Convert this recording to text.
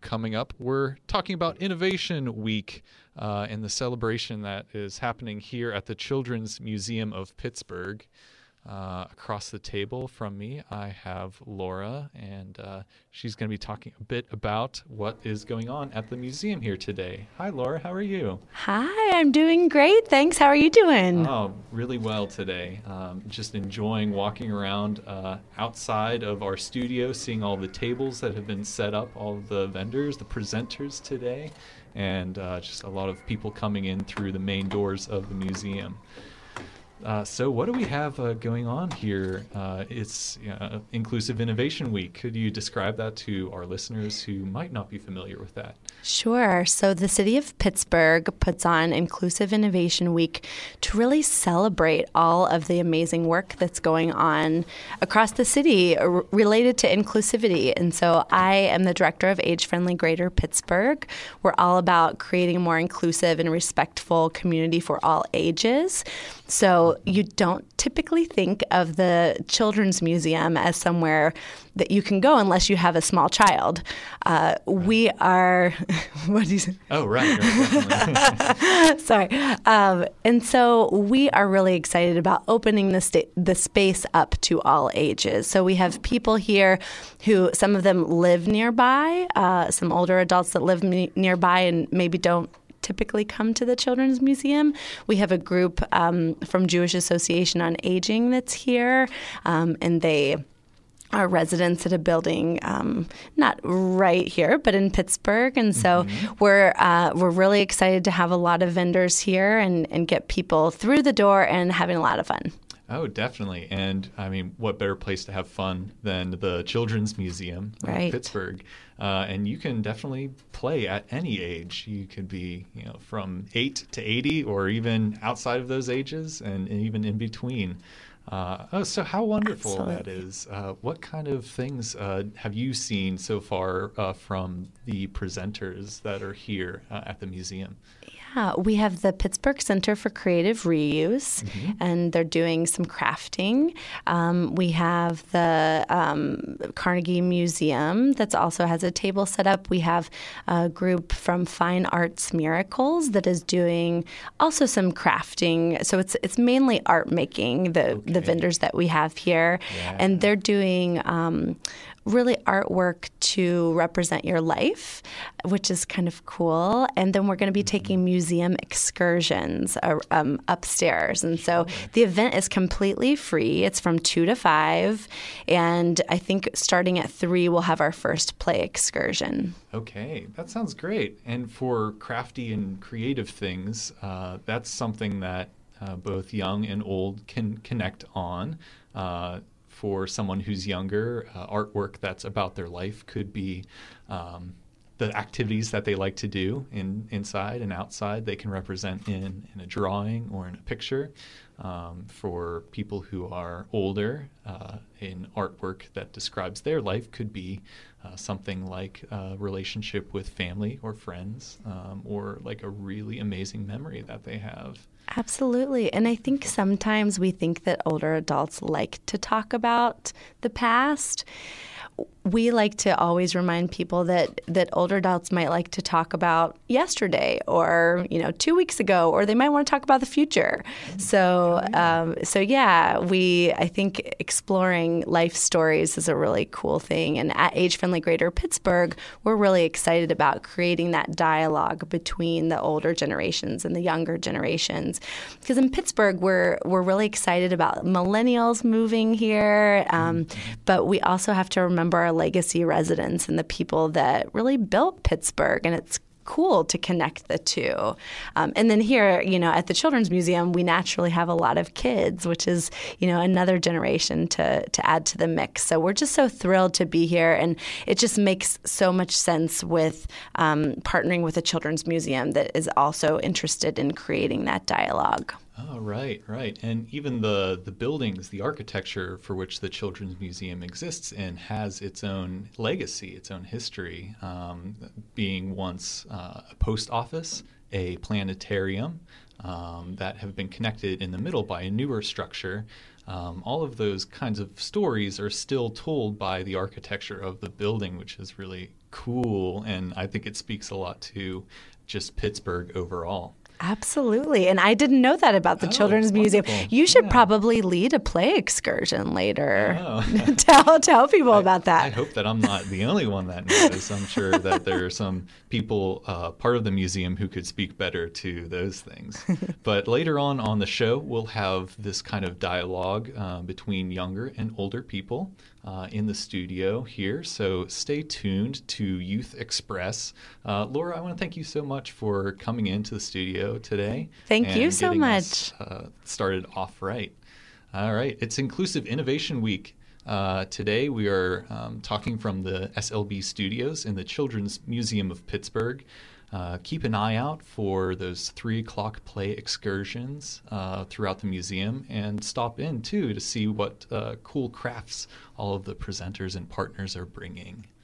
coming up. We're talking about Innovation Week and the celebration that is happening here at the Children's Museum of Pittsburgh. Across the table from me, I have Laura, and she's going to be talking a bit about what is going on at the museum here today. Hi, Laura. How are you? Hi, I'm doing great. Thanks. How are you doing? Oh, really well today. Just enjoying walking around outside of our studio, seeing all the tables that have been set up, all of the vendors, the presenters today, and just a lot of people coming in through the main doors of the museum. So what do we have going on here? It's Inclusive Innovation Week. Could you describe that to our listeners who might not be familiar with that? Sure. So the city of Pittsburgh puts on Inclusive Innovation Week to really celebrate all of the amazing work that's going on across the city related to inclusivity. And so I am the director of Age Friendly Greater Pittsburgh. We're all about creating a more inclusive and respectful community for all ages. So you don't typically think of the Children's Museum as somewhere that you can go unless you have a small child. We are, what do you say? Oh, right. Sorry. And so we are really excited about opening the space up to all ages. So we have people here who, some of them live nearby, some older adults that live nearby and maybe don't typically come to the Children's Museum. We have a group from Jewish Association on Aging that's here, and they are residents at a building not right here, but in Pittsburgh. And so we're really excited to have a lot of vendors here and get people through the door and having a lot of fun. Oh, definitely. And I mean, what better place to have fun than the Children's Museum in Pittsburgh? And you can definitely play at any age. You could be, from 8 to 80 or even outside of those ages and even in between. So how wonderful that is. What kind of things have you seen so far from the presenters that are here at the museum? Yeah, we have the Pittsburgh Center for Creative Reuse, and they're doing some crafting. We have the Carnegie Museum that also has a table set up. We have a group from Fine Arts Miracles that is doing also some crafting. So it's mainly art making, the vendors that we have here. Yeah. And they're doing really artwork to represent your life, which is kind of cool. And then we're going to be taking museum excursions upstairs. And so the event is completely free. It's from 2 to 5. And I think starting at 3, we'll have our first play excursion. Okay, that sounds great. And for crafty and creative things, that's something that both young and old can connect on. For someone who's younger, artwork that's about their life could be the activities that they like to do inside and outside. They can represent in a drawing or in a picture. For people who are older, in artwork that describes their life could be something like a relationship with family or friends, or like a really amazing memory that they have. Absolutely. And I think sometimes we think that older adults like to talk about the past. We like to always remind people that older adults might like to talk about yesterday or, 2 weeks ago, or they might want to talk about the future. So I think exploring life stories is a really cool thing. And at Age Friendly Greater Pittsburgh, we're really excited about creating that dialogue between the older generations and the younger generations. Because in Pittsburgh, we're really excited about millennials moving here, but we also have to remember our legacy residents and the people that really built Pittsburgh, and it's cool to connect the two. And then here, at the Children's Museum, we naturally have a lot of kids, which is, another generation to add to the mix. So we're just so thrilled to be here, and it just makes so much sense with partnering with a Children's Museum that is also interested in creating that dialogue. Oh, right. And even the buildings, the architecture for which the Children's Museum exists in has its own legacy, its own history, being once a post office, a planetarium that have been connected in the middle by a newer structure. All of those kinds of stories are still told by the architecture of the building, which is really cool, and I think it speaks a lot to just Pittsburgh overall. Absolutely. And I didn't know that about the Children's Museum. You should probably lead a play excursion later. Tell people about that. I hope that I'm not the only one that knows. I'm sure that there are some people part of the museum who could speak better to those things. But later on the show, we'll have this kind of dialogue between younger and older people in the studio here. So stay tuned to Youth Express. Laura, I want to thank you so much for coming into the studio today. Thank you so much. Started off right. All right. It's Inclusive Innovation Week. Today we are talking from the SLB studios in the Children's Museum of Pittsburgh. Keep an eye out for those 3 o'clock play excursions throughout the museum, and stop in too to see what cool crafts all of the presenters and partners are bringing.